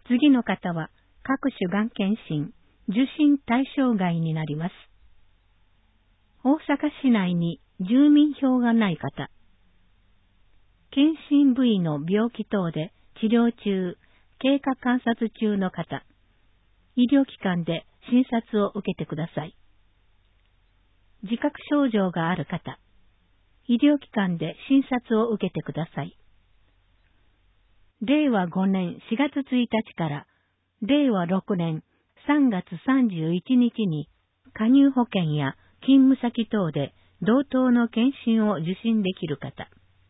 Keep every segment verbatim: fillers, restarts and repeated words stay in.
次の方は各種がん検診、受診対象外になります。大阪市内に住民票がない方、検診部位の病気等で治療中、経過観察中の方、医療機関で診察を受けてください。自覚症状がある方、医療機関で診察を受けてください。れいわごねんしがつついたちかられいわろくねんさんがつさんじゅういちにちに加入保険や勤務先等で同等の検診を受診できる方、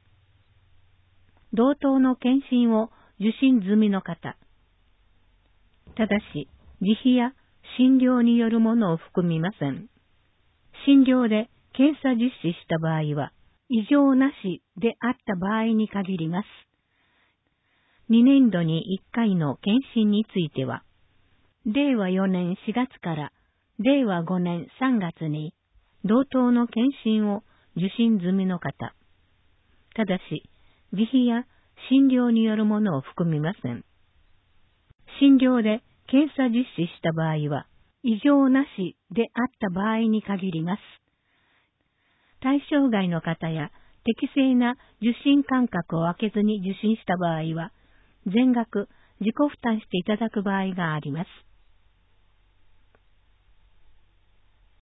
同等の検診を受診済みの方、ただし自費や診療によるものを含みません。診療で検査実施した場合は異常なしであった場合に限ります。にねんどにいっかいの検診については、れいわよねんしがつかられいわごねんさんがつに同等の検診を受診済みの方、ただし自費や診療によるものを含みません。診療で検査実施した場合は異常なしであった場合に限ります。対象外の方や適正な受診間隔を空けずに受診した場合は、全額自己負担していただく場合があります。